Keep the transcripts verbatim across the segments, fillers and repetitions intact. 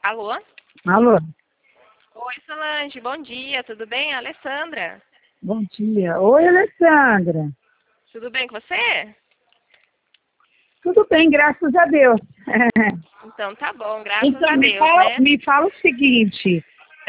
Alô? Alô? Oi, Solange, bom dia, tudo bem? Alessandra. Bom dia. Oi, Alessandra. Tudo bem com você? Tudo bem, graças a Deus. Então tá bom, graças Então, a me Deus, fala, né? me fala o seguinte,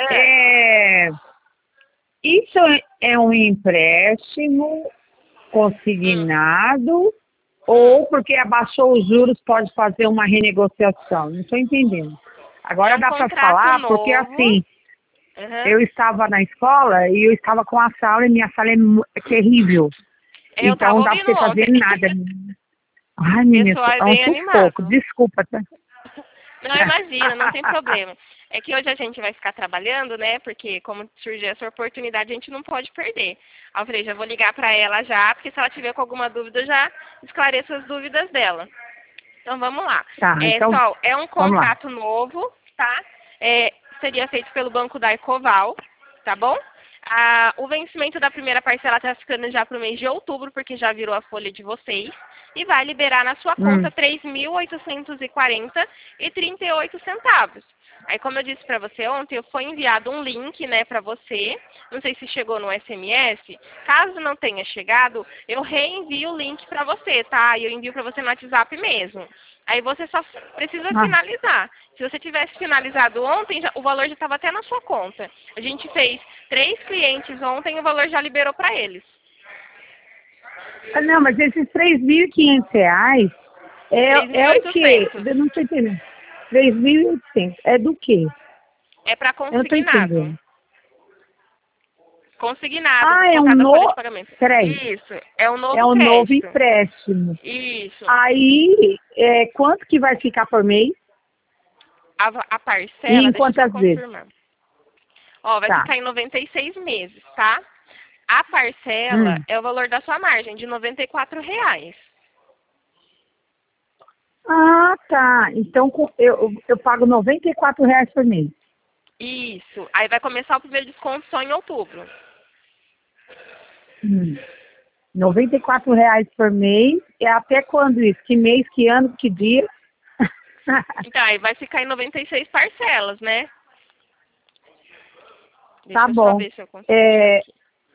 É. é, isso é um empréstimo Hum, consignado hum. ou porque abaixou os juros pode fazer uma renegociação? Não estou entendendo. É Agora um dá para contrato falar porque novo. assim, Uhum. eu estava na escola e eu estava com a sala e minha sala é mu- é terrível. Eu Então não tava dá para ouvindo você fazer ontem. nada. Ai, O menina, pessoal é é um bem sufoco. animado. Desculpa, tá? Não, imagina, não tem problema. É que hoje a gente vai ficar trabalhando, né? Porque como surgiu essa oportunidade, a gente não pode perder. Aí eu falei, já vou ligar para ela já, porque se ela tiver com alguma dúvida, eu já esclareço as dúvidas dela. Então vamos lá. Tá, É, então, Sol, é um vamos lá. contrato novo, tá? É, seria feito pelo Banco da Ecoval, tá bom? Ah, o vencimento da primeira parcela está ficando já para o mês de outubro, porque já virou a folha de vocês. E vai liberar na sua Hum. conta três mil oitocentos e quarenta e trinta e oito centavos. Aí, como eu disse para você ontem, foi enviado um link, né, para você. Não sei se chegou no S M S. Caso não tenha chegado, eu reenvio o link para você, tá? E eu envio para você no WhatsApp mesmo. Aí você só precisa Ah, finalizar. Se você tivesse finalizado ontem, já- o valor já estava até na sua conta. A gente fez três clientes ontem e o valor já liberou para eles. ah, não, mas esses três mil e quinhentos reais três é, mil é e o quê? oitocentos. Eu não estou entendendo. Três mil e oitocentos. É do quê? É para Eu não estou consignado. entendendo. Consignado, Ah, é um descontado a folha de novo... pagamento. Peraí. Isso, é um É novo um novo crédito. empréstimo. Isso. Aí, é, quanto que vai ficar por mês? A, a E parcela, em deixa eu só quantas vezes? confirmar. Ó, vai Tá. ficar em noventa e seis meses, tá? A parcela Hum. é o valor da sua margem, de noventa e quatro reais. Ah, tá. Então com- eu, eu pago noventa e quatro reais por mês. Isso. Aí vai começar o primeiro desconto só em outubro. Hum. noventa e quatro reais por mês. É até quando isso? Que mês, que ano, que dia? Então, aí vai ficar em noventa e seis parcelas, né? Tá Deixa eu só bom. ver se eu consigo achar É, aqui.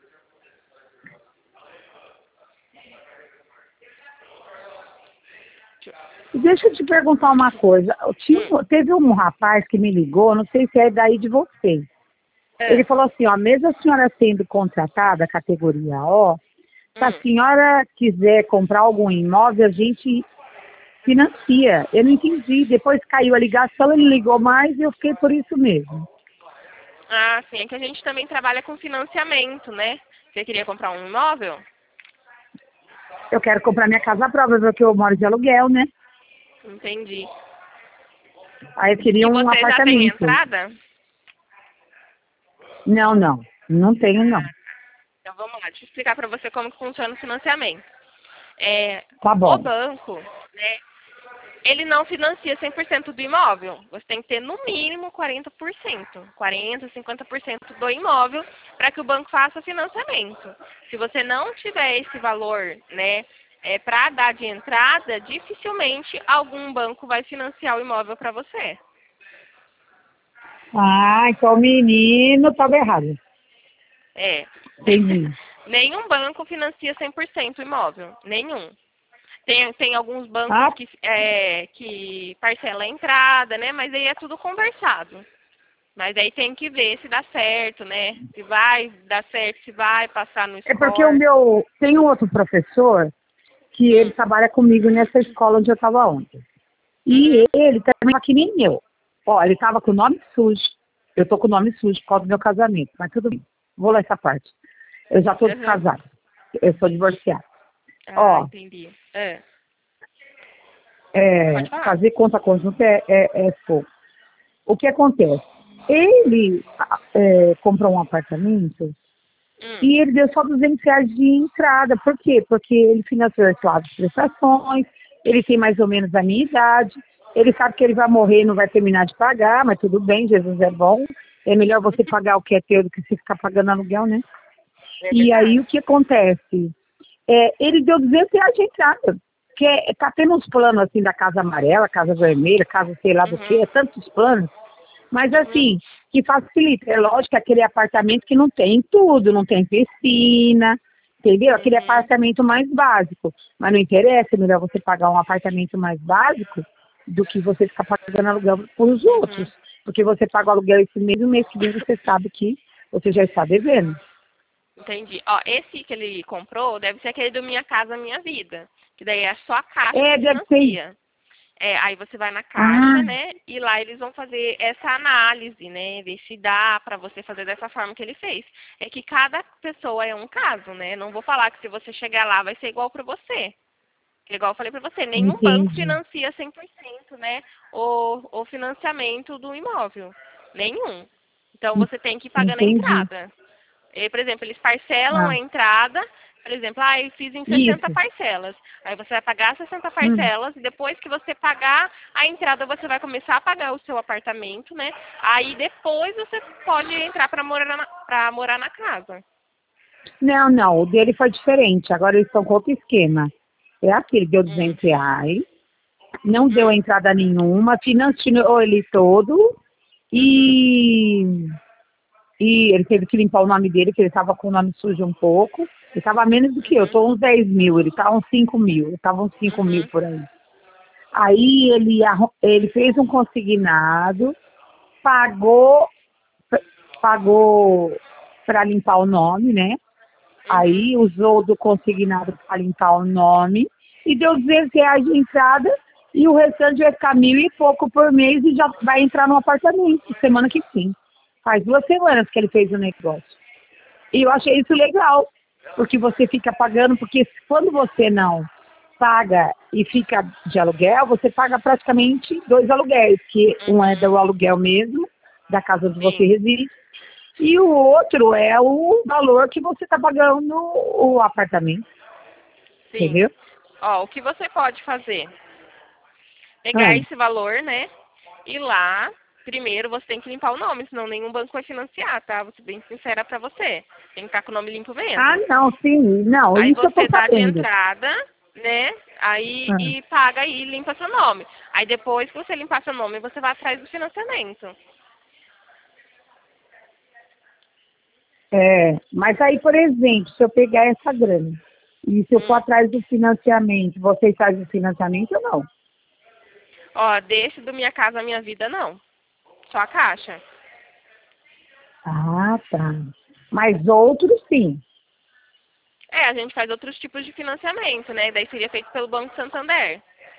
deixa eu te perguntar uma coisa. Tinha Hum. um- teve um rapaz que me ligou, não sei se é daí de vocês. Ele É. falou assim, ó, mesmo a senhora sendo contratada, categoria O, se a Hum. senhora quiser comprar algum imóvel, a gente financia. Eu não entendi. Depois caiu a ligação, ele ligou mais e eu fiquei por isso mesmo. Ah, sim. É que a gente também trabalha com financiamento, né? Você queria comprar um imóvel? Eu quero comprar minha casa própria, porque eu moro de aluguel, né? Entendi. Aí eu queria E um você já tem apartamento. entrada? Não, não. Não tenho, não. Então vamos lá, deixa eu explicar para você como que funciona o financiamento. É, Tá o bom. banco, né, ele não financia cem por cento do imóvel. Você tem que ter no mínimo quarenta por cento, quarenta, cinquenta por cento do imóvel para que o banco faça financiamento. Se você não tiver esse valor, né, é, para dar de entrada, dificilmente algum banco vai financiar o imóvel para você. Ah, então o menino estava errado. É. Entendi. Nenhum banco financia cem por cento o imóvel. Nenhum. Tem, tem alguns bancos Ah, que, é, que parcela a entrada, né? Mas aí é tudo conversado. Mas aí tem que ver se dá certo, né? Se vai dar certo, se vai passar no é porque o score. meu... Tem um outro professor que ele Hum. trabalha comigo nessa escola onde eu estava ontem. E Uhum. ele também é que nem eu. Ó, ele estava com o nome sujo. Eu tô com o nome sujo por causa do meu casamento, mas tudo bem. Vou lá essa parte. Eu já tô Uhum. descasada. Eu sou divorciada. Ah, Ó, entendi. É. é, Pode falar. fazer conta conjunta é, é, é pouco. O que acontece? Ele ah, é, comprou um apartamento Hum. e ele deu só duzentos reais de entrada. Por quê? Porque ele financiou as suas prestações, ele tem mais ou menos a minha idade, ele sabe que ele vai morrer e não vai terminar de pagar, mas tudo bem, Jesus é bom. É melhor você pagar o que é teu do que você ficar pagando aluguel, né? É E aí o verdade. que acontece? É, ele deu duzentos reais de entrada. Que é, tá tendo uns planos assim da Casa Amarela, Casa Vermelha, Casa sei lá do que, Uhum. é tantos planos. Mas Uhum. assim, que facilita. É lógico que aquele apartamento que não tem tudo, não tem piscina, entendeu? Aquele Uhum. apartamento mais básico. Mas não interessa, é melhor você pagar um apartamento mais básico do que você ficar pagando aluguel para os Uhum. outros. Porque você paga o aluguel esse mês, no mês que vem você sabe que você já está devendo. Entendi. Ó, esse que ele comprou deve ser aquele do Minha Casa Minha Vida. Que daí é só a Caixa É, que deve ser. financia. É, aí você vai na Ah, Caixa, né? E lá eles vão fazer essa análise, né? Ver se dá pra você fazer dessa forma que ele fez. É que cada pessoa é um caso, né? Não vou falar que se você chegar lá vai ser igual pra você. Que igual eu falei pra você, nenhum banco entendi. financia cem por cento, né? O, o financiamento do imóvel. Nenhum. Então você tem que ir pagando a Entendi. entrada. E, por exemplo, eles parcelam Ah, a entrada, por exemplo, ah, eu fiz em sessenta isso. parcelas. Aí você vai pagar sessenta Hum. parcelas e depois que você pagar a entrada, você vai começar a pagar o seu apartamento, né? Aí depois você pode entrar para morar na, pra morar na casa. Não, não, o dele foi diferente. Agora eles estão com outro esquema. É aquele, deu Hum, duzentos reais, não deu hum, entrada nenhuma, financiou ele todo uhum, e, e ele teve que limpar o nome dele, que ele estava com o nome sujo um pouco. Ele estava menos do que eu, uhum, estou uns dez mil, ele estava uns cinco mil, eu estava uns cinco mil uhum, por aí. Aí ele, arru- ele fez um consignado, pagou, pagou para limpar o nome, né? uhum. Aí usou do consignado para limpar o nome e deu duzentos reais de entrada e o restante vai ficar mil e pouco por mês e já vai entrar no apartamento semana que vem. Faz duas semanas que ele fez o negócio. E eu achei isso legal, porque você fica pagando, porque quando você não paga e fica de aluguel, você paga praticamente dois aluguéis, que um é do Uhum. aluguel mesmo, da casa onde você Sim, reside, e o outro é o valor que você está pagando o apartamento, sim. entendeu? Ó, o que você pode fazer? Pegar Ah, esse valor, né? E lá, primeiro você tem que limpar o nome, senão nenhum banco vai financiar, tá? Vou ser bem sincera pra você. Tem que estar com o nome limpo ah, mesmo. não, sim, não, Aí isso eu tô você dá de sabendo. entrada, né? Aí Ah, e paga e limpa seu nome. Aí depois que você limpar seu nome, você vai atrás do financiamento. é, mas aí, por exemplo, se eu pegar essa grana e se eu for Hum. atrás do financiamento, vocês fazem o financiamento ou não? Ó, desse do Minha Casa Minha Vida, não. Só a Caixa. Ah, tá. Mas outros sim. É, a gente faz outros tipos de financiamento, né? Daí seria feito pelo Banco Santander.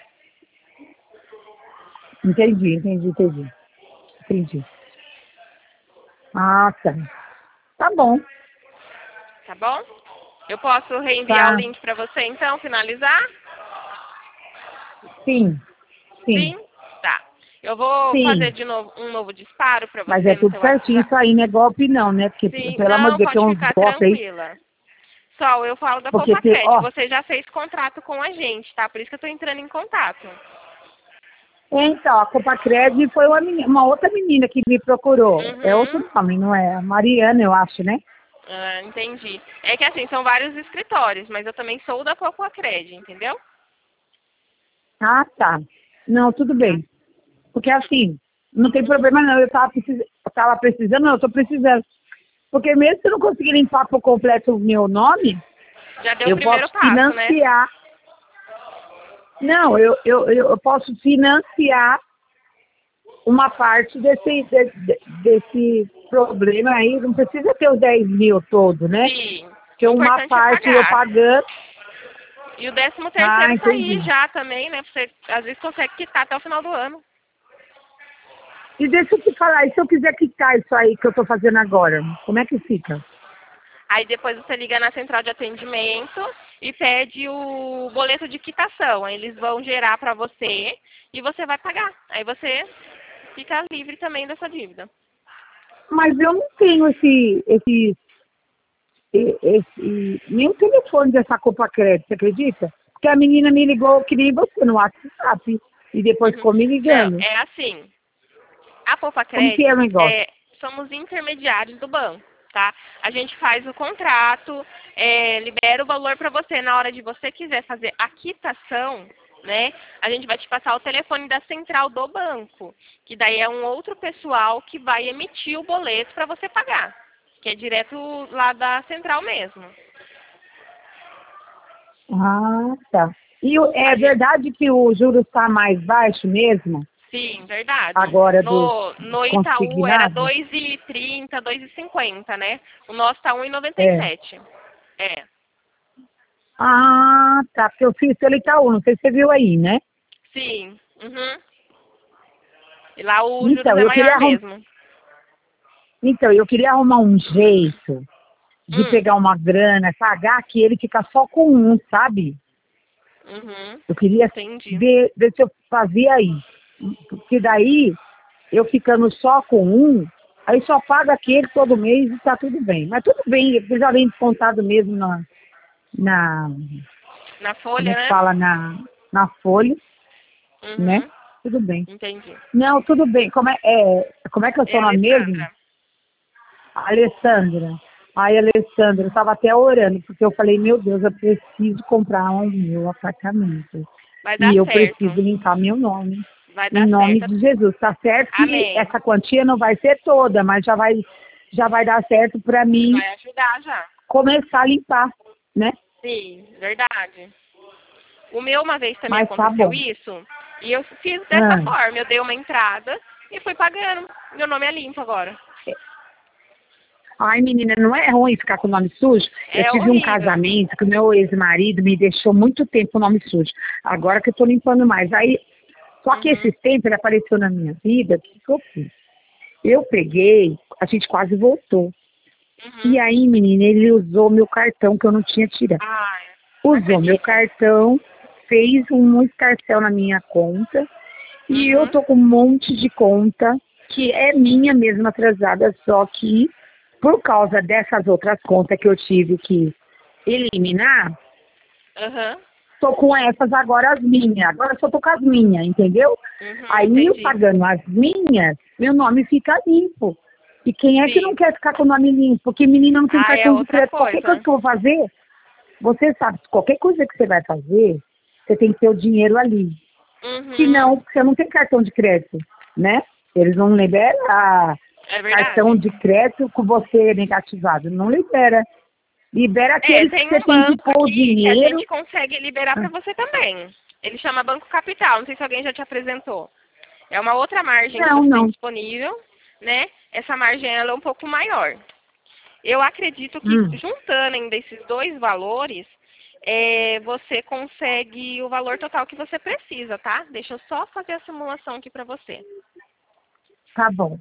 Entendi, entendi, entendi. Entendi. Ah, tá. Tá bom. Tá bom? Eu posso reenviar o Tá. link pra você, então, finalizar? Sim, sim, Sim? Tá. Eu vou fazer sim. de novo um novo disparo pra Mas é você no tudo seu certinho WhatsApp. isso aí, não é golpe não, né? Porque, Sim. pelo amor de Não, Deus, tem pode uns ficar golpes aí. tranquila. Sol, eu falo da Porque, tem, Popacred. ó, Você já fez contrato com a gente, tá? Por isso que eu tô entrando em contato. então, a Copacred foi uma, meni- uma outra menina que me procurou. É outro Uhum. nome, não é? A Mariana, eu acho, né? Ah, entendi. É que assim, são vários escritórios, mas eu também sou da Popacred, entendeu? Ah, tá. Não, tudo Tá. bem. Porque assim, não tem Uhum. problema não. Eu tava, precis... eu tava precisando, não, eu tô precisando. Porque mesmo se eu não conseguir limpar por completo o meu nome, Já deu o eu primeiro posso passo, né? financiar. Não, eu, eu, eu eu posso financiar uma parte desse, de- de- desse problema aí. Não precisa ter os dez mil todo, né? Sim. Porque O uma importante é parte eu pagar. pagando. E o décimo Ah, terceiro sair entendi. já também, né? Você às vezes consegue quitar até o final do ano. E deixa eu te falar, e se eu quiser quitar isso aí que eu tô fazendo agora, como é que fica? Aí depois você liga na central de atendimento e pede o boleto de quitação. Aí eles vão gerar para você e você vai pagar. Aí você fica livre também dessa dívida. Mas eu não tenho esse, esse, e- esse nem o telefone dessa Copa Crédito, você acredita? Porque a menina me ligou, que nem você, no WhatsApp, e depois Uhum. ficou me Não, ligando. é assim. A Como que é o Popacred, negócio? é, somos intermediários do banco, tá? A gente faz o contrato, é, libera o valor para você. Na hora de você quiser fazer a quitação, né? A gente vai te passar o telefone da central do banco, que daí é um outro pessoal que vai emitir o boleto para você pagar, que é direto lá da central mesmo. Ah, tá. E o- é A gente... verdade que o juro está mais baixo mesmo? Sim, verdade. Agora dos No, no Itaú era consignados? dois e trinta, dois e cinquenta, né? O nosso tá um e noventa e É. sete. É. Ah, tá. Porque eu fiz pelo Itaú, não sei se você viu aí, né? Sim. Uhum. E lá o juros Então, é eu queria maior arrum... mesmo. então, eu queria arrumar um jeito de Hum. pegar uma grana, pagar que ele fica só com um, sabe? Uhum. Eu queria Entendi. ver, ver se eu fazia aí. Porque daí, eu ficando só com um, aí só paga aquele todo mês e tá tudo bem. Mas tudo bem, porque já vem descontado mesmo na, na Na como folha, é que né? fala, na, na folha, né? Uhum. Tudo bem. Entendi. Não, tudo bem. Como é, é, como é que é o É seu a nome mesmo? Alessandra. Alessandra. Ai, Alessandra, eu estava até orando, porque eu falei, meu Deus, eu preciso comprar um meu apartamento. Vai E dar eu certo. preciso limpar meu nome. Vai Em dar nome certo. de Jesus. Tá certo que Amém. essa quantia não vai ser toda, mas já vai, já vai dar certo para mim Vai ajudar já. começar a limpar, né? Sim, verdade. O meu uma vez também Mas tá aconteceu bom. isso, e eu fiz dessa Ah. forma, eu dei uma entrada e fui pagando. Meu nome é limpo agora. Ai, menina, não é ruim ficar com o nome sujo? Eu É tive um horrível. casamento que o meu ex-marido me deixou muito tempo com o nome sujo. Agora que eu tô limpando mais. Aí, só que Uhum, esses tempos ele apareceu na minha vida, o que que eu fiz? Eu peguei, a gente quase voltou. E uhum. aí, menina, ele usou meu cartão que eu não tinha tirado. Ai, não Usou meu acredito. cartão, fez um escarcel na minha conta, e eu Uhum, tô com um monte de conta que é minha mesmo atrasada, só que por causa dessas outras contas que eu tive que eliminar, uhum, tô com essas agora as minhas. Agora só tô com as minhas, entendeu? uhum, Aí eu entendi. pagando as minhas, meu nome fica limpo. E quem é que não Sim. quer ficar com o nome limpo? Porque menina não tem Ah, é cartão de outra crédito. Qualquer coisa coisa. que eu vou fazer, você sabe, qualquer coisa que você vai fazer, você tem que ter o dinheiro ali. Se Uhum, não, você não tem cartão de crédito, né? Eles não liberam a é cartão verdade. de crédito com você negativado. Não libera. Libera É, aqueles que tem você um tem que banco pôr o aqui que a dinheiro. gente consegue liberar Ah, para você também. Ele chama Banco Capital, não sei se alguém já te apresentou. É uma outra margem que não, você tem não. disponível, né? Essa margem ela é um pouco maior. Eu acredito que Hum, juntando ainda esses dois valores, é, você consegue o valor total que você precisa, tá? Deixa eu só fazer a simulação aqui para você. tá bom.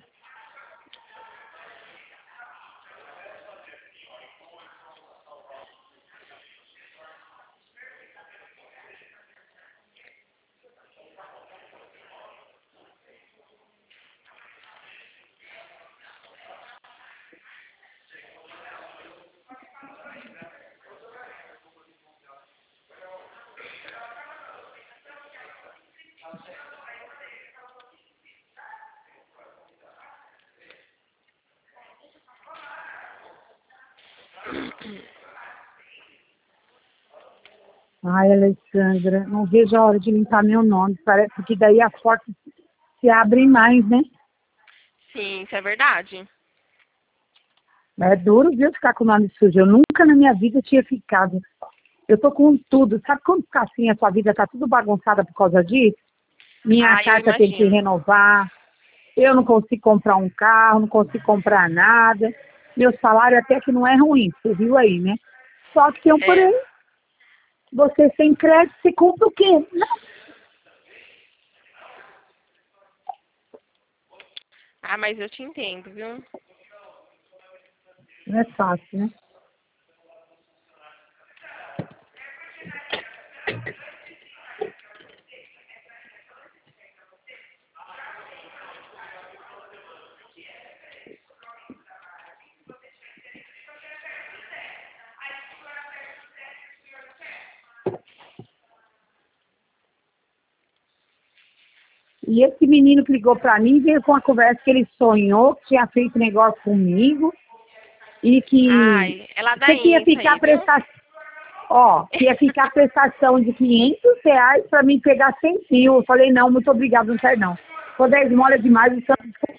Ai, Alessandra, não vejo a hora de limpar meu nome. Parece que daí as portas se abrem mais, né? Sim, isso é verdade. É duro, viu, ficar com o nome sujo. Eu nunca na minha vida tinha ficado. Eu tô com tudo. Sabe quando fica assim, a sua vida tá tudo bagunçada por causa disso? Minha Ah, eu carta tem que imagino. renovar. Eu não consigo comprar um carro, não consigo comprar nada. Meu salário até que não é ruim, você viu aí, né? Só que tem um É. porém. Você sem crédito, você compra o quê? Ah, mas eu te entendo, viu? Não é fácil, né? E esse menino que ligou pra mim veio com a conversa que ele sonhou, que tinha feito negócio comigo e que Ai, é lá da você que ia Insa ficar aí, viu? prestando. Ó, ia ficar prestação de quinhentos reais para mim pegar cem fio. Eu falei, não, muito obrigado, não quero não. Vou dar esmola demais, o santo.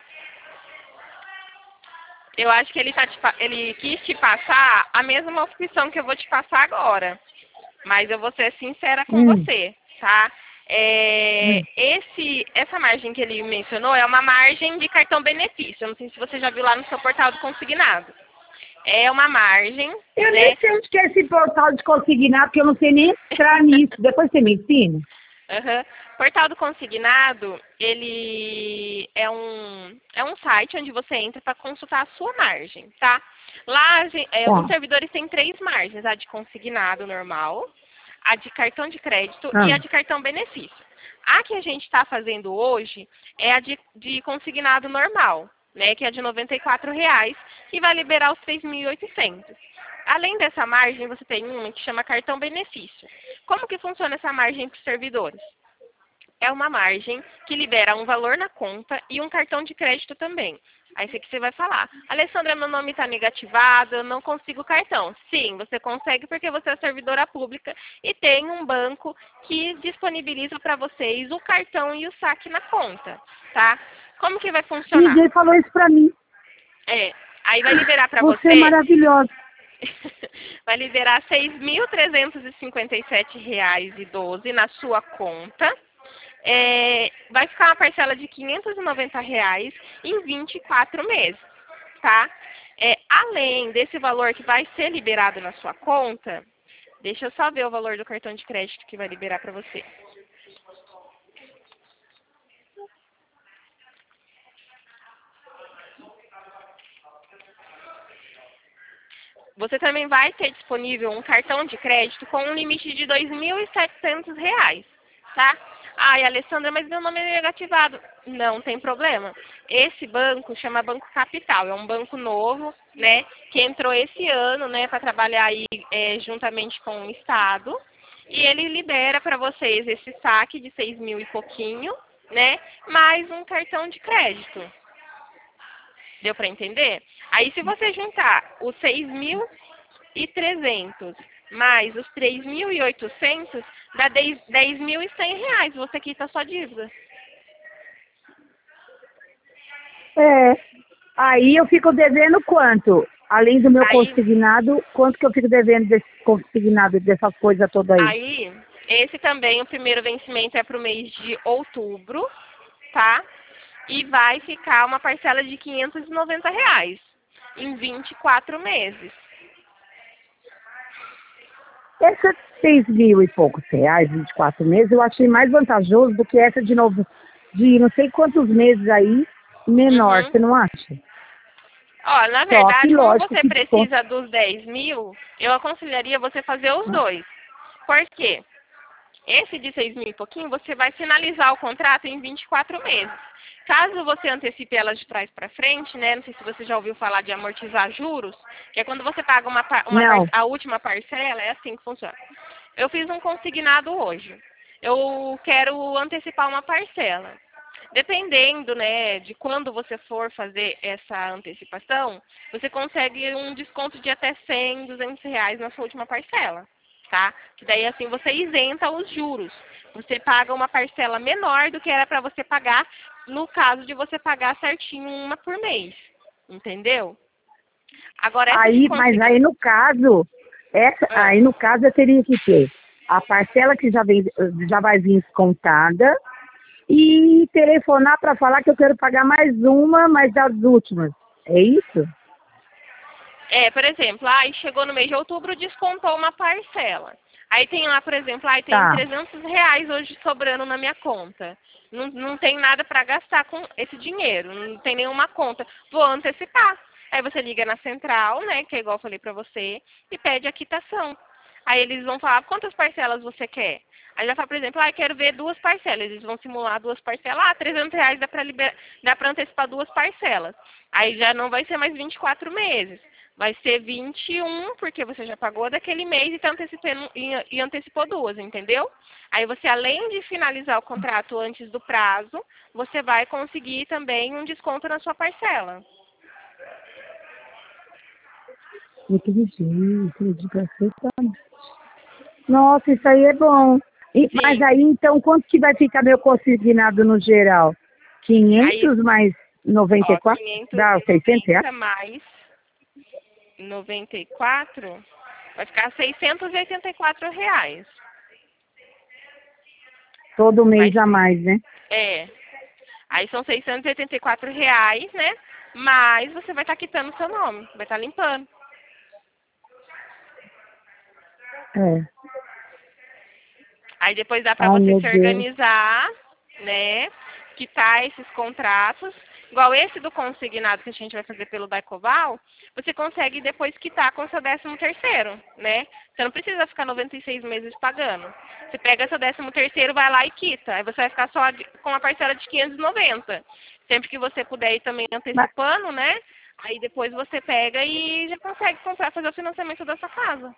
Eu acho que ele, tá te, pa- ele quis te passar a mesma opção que eu vou te passar agora. Mas eu vou ser sincera com Hum, você, tá? É, hum. esse, essa margem que ele mencionou é uma margem de cartão benefício. Eu não sei se você já viu lá no seu portal do consignado. É uma margem, Eu né? nem sei onde que é esse portal de consignar, porque eu não sei nem entrar nisso. Depois você me ensina? Aham. Portal do Consignado, ele é um, é um site onde você entra para consultar a sua margem, tá? Lá, a gen- é, os Tá. servidores têm três margens, a de consignado normal, a de cartão de crédito e Ah, a de cartão benefício. A que a gente está fazendo hoje é a de, de consignado normal, né, que é de noventa e quatro reais, e vai liberar os três mil e oitocentos. Além dessa margem, você tem uma que chama cartão benefício. Como que funciona essa margem para os servidores? É uma margem que libera um valor na conta e um cartão de crédito também. Aí isso aqui você vai falar, Alessandra, meu nome está negativado, eu não consigo cartão. Sim, você consegue porque você é servidora pública e tem um banco que disponibiliza para vocês o cartão e o saque na conta, tá? Como que vai funcionar? ninguém falou isso pra mim. É, aí vai liberar para Você é você, maravilhosa. vai liberar seis mil trezentos e cinquenta e sete reais e doze na sua conta. É, vai ficar uma parcela de quinhentos e noventa reais em vinte e quatro meses, tá? É, além desse valor que vai ser liberado na sua conta, deixa eu só ver o valor do cartão de crédito que vai liberar para você. Você também vai ter disponível um cartão de crédito com um limite de dois mil e setecentos reais, tá? Ai, Alessandra, mas meu nome é negativado. Não tem problema. Esse banco chama Banco Capital. É um banco novo, né? Que entrou esse ano, né? Para trabalhar aí é, juntamente com o Estado. E ele libera para vocês esse saque de seis mil e pouquinho, né? Mais um cartão de crédito. Deu para entender? Aí se você juntar os seis mil e trezentos mais os três mil e oitocentos, dá dez mil e cem reais. Você quita a sua dívida. É. Aí eu fico devendo quanto? Além do meu Aí, consignado, quanto que eu fico devendo desse consignado, dessas coisas todas aí? aí, esse também, o primeiro vencimento é para o mês de outubro, tá? E vai ficar uma parcela de quinhentos e noventa reais em vinte e quatro meses. Essa seis mil e poucos reais, vinte e quatro meses, eu achei mais vantajoso do que essa de novo, de não sei quantos meses aí, menor, Uhum. você não acha? Ó, na Só que verdade, como lógico você que desconto. precisa dos dez mil, eu aconselharia você fazer os dois. Por quê? Esse de seis mil e pouquinho, você vai finalizar o contrato em vinte e quatro meses. Caso você antecipe elas de trás para frente, né? Não sei se você já ouviu falar de amortizar juros, que é quando você paga uma, par- uma par- Não. a última parcela, é assim que funciona. Eu fiz um consignado hoje. Eu quero antecipar uma parcela. Dependendo, né, de quando você for fazer essa antecipação, você consegue um desconto de até cem, duzentos reais na sua última parcela, tá? Que daí assim você isenta os juros. Você paga uma parcela menor do que era para você pagar no caso de você pagar certinho uma por mês, entendeu? Agora essa de Aí, mas aí consignado, no caso, essa, ah, aí no caso eu teria que ter a parcela que já, vem, já vai vir descontada e telefonar para falar que eu quero pagar mais uma, mas das últimas. É isso? é, por exemplo, aí chegou no mês de outubro, descontou uma parcela. Aí tem lá, por exemplo, aí tem Tá. trezentos reais hoje sobrando na minha conta. Não, não tem nada para gastar com esse dinheiro, não tem nenhuma conta. Vou antecipar. Aí você liga na central, né, que é igual eu falei para você, e pede a quitação. Aí eles vão falar quantas parcelas você quer. Aí já fala, por exemplo, ah, quero ver duas parcelas. Eles vão simular duas parcelas. Ah, trezentos reais dá para liber... dá para antecipar duas parcelas. Aí já não vai ser mais vinte e quatro meses. Vai ser vinte e um, porque você já pagou daquele mês e, tá antecipando, e, e antecipou duas, entendeu? Aí você, além de finalizar o contrato antes do prazo, você vai conseguir também um desconto na sua parcela. Entendi, entendi perfeitamente. Nossa, isso aí é bom. E- Sim. mas aí, então, quanto que vai ficar meu consignado no geral? quinhentos mais noventa e Ó, quatro? Dá seiscentos reais? quinhentos e noventa mais noventa e quatro vai ficar seiscentos e oitenta e quatro reais. Todo mês Vai a ser. mais, né? É. Aí são seiscentos e oitenta e quatro reais, né? Mas você vai estar quitando o seu nome, vai estar limpando. É. Aí depois dá para Ai, você meu se Deus. organizar, né? Quitar esses contratos. Igual esse do consignado que a gente vai fazer pelo Daicoval, você consegue depois quitar com o seu décimo terceiro, né? Você não precisa ficar noventa e seis meses pagando. Você pega seu décimo terceiro, vai lá e quita. Aí você vai ficar só de- com a parcela de quinhentos e noventa. Sempre que você puder ir também Mas, antecipando, né? Aí depois você pega e já consegue comprar, fazer o financiamento da sua casa.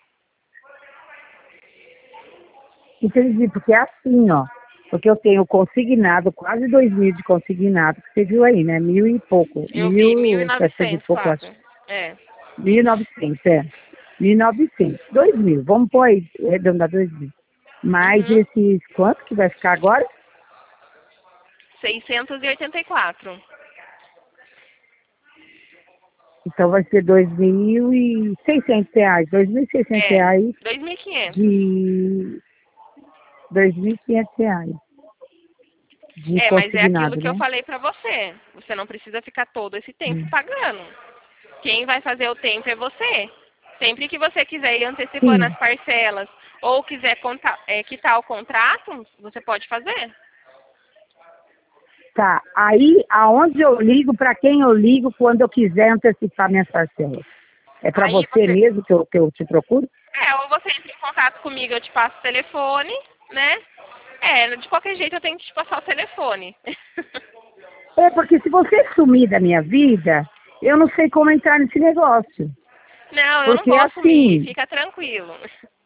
entendi, porque é assim, ó. Porque eu tenho consignado, quase dois mil de consignado, que você viu aí, né? Mil e pouco. Eu vi, mil e Mil e setecentos e novecentos pouco, acho. quase. É. Mil e novecentos, é. Mil e novecentos. Dois mil. Vamos pôr aí, arredondar dois mil. Mais Uhum. esses, quanto que vai ficar agora? seiscentos e oitenta e quatro. Então vai ser dois mil e seiscentos reais. Dois mil e seiscentos É, reais dois mil e quinhentos. de dois mil e quinhentos reais de É, mas é aquilo consignado, que eu né? falei pra você. Você não precisa ficar todo esse tempo Hum. pagando. Quem vai fazer o tempo é você. Sempre que você quiser ir antecipando Sim. as parcelas ou quiser conta- é, quitar o contrato, você pode fazer. Tá. Aí, aonde eu ligo, para quem eu ligo quando eu quiser antecipar minhas parcelas? É para Aí você você. mesmo que eu, que eu te procuro? É, ou você entra em contato comigo, eu te passo o telefone, né? É, de qualquer jeito eu tenho que te passar o telefone. É, porque se você sumir da minha vida, eu não sei como entrar nesse negócio. Não, eu não Porque vou assumir, assim. fica tranquilo.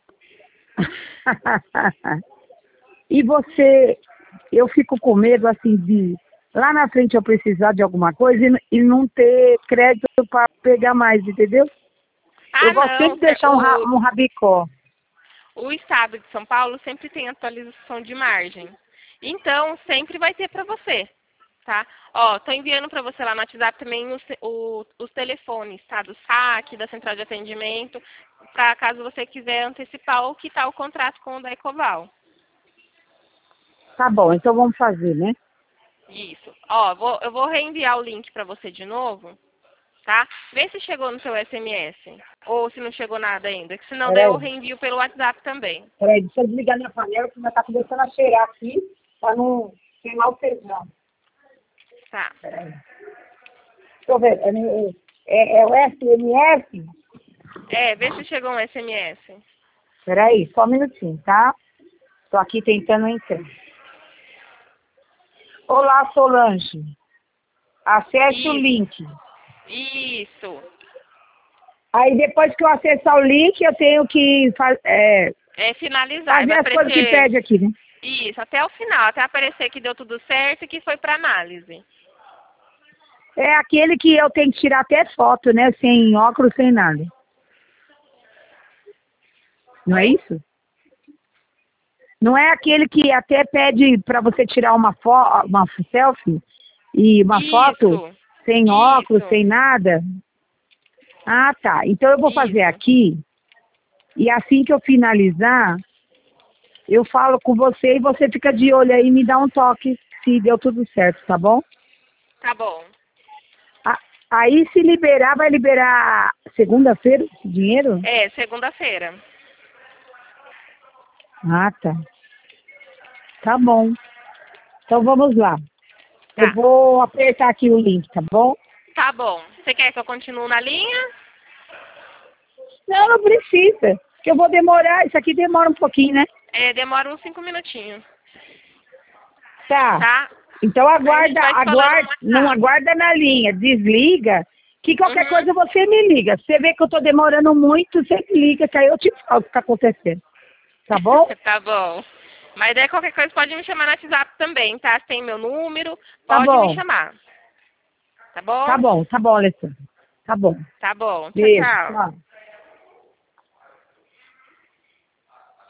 E você, eu fico com medo assim de lá na frente eu precisar de alguma coisa e, n- e não ter crédito para pegar mais, entendeu? Eu Ah, gosto sempre não, de cê- deixar um, ra- o, um rabicó. o estado de São Paulo sempre tem atualização de margem. Então, sempre vai ter para você, tá? Ó, tô enviando para você lá no WhatsApp também os, o- os telefones, tá? Do saque, da central de atendimento, para caso você quiser antecipar ou quitar o contrato com o da Ecoval. Tá bom, então vamos fazer, né? Isso. Ó, vou- eu vou reenviar o link para você de novo, tá? Vê se chegou no seu S M S. Ou se não chegou nada ainda. Que se não der, eu Peraí, reenvio pelo WhatsApp também. peraí, deixa eu desligar minha panela que já tá começando a cheirar aqui para não queimar o feijão. Tá. Peraí. Deixa eu ver, é, é, é o S M S? É, vê se chegou um S M S. Peraí, só um minutinho, tá? Tô aqui tentando entrar. Olá, Solange. Acesse o Isso. link. Isso. Aí depois que eu acessar o link, eu tenho que fa- é, É finalizar. fazer Vai as coisas que aparecer. pede aqui, né? Isso, até o final. Até aparecer que deu tudo certo e que foi para análise. É aquele que eu tenho que tirar até foto, né? Sem óculos, sem nada. Não é Oi? isso? Não é aquele que até pede para você tirar uma, fo uma selfie e uma foto Isso. sem óculos, Isso. sem nada? Ah, tá. Então eu vou fazer Isso. aqui e assim que eu finalizar, eu falo com você e você fica de olho aí e me dá um toque se deu tudo certo, tá bom? Tá bom. A- Aí se liberar, vai liberar segunda-feira esse dinheiro? É, segunda-feira. Ah, tá. Tá bom. Então vamos lá. Eu Tá. vou apertar aqui o link, tá bom? Tá bom. Você quer que eu continue na linha? Não, não precisa. Que eu vou demorar. Isso aqui demora um pouquinho, né? É, demora uns cinco minutinhos. Tá. Tá? Então Aí a gente aguarda, vai se falando no aguarda, não WhatsApp. aguarda na linha, desliga, que qualquer Uhum. coisa você me liga. Se você vê que eu tô demorando muito, você me liga, que aí eu te falo o que tá acontecendo. Tá bom? Tá bom. Mas daí qualquer coisa pode me chamar no WhatsApp também, tá? Você tem meu número, Tá pode me bom. chamar. Tá bom? Tá bom, tá bom, Alessandra. Tá bom. Tá bom. Tchau, Beijo. tchau. Tchau.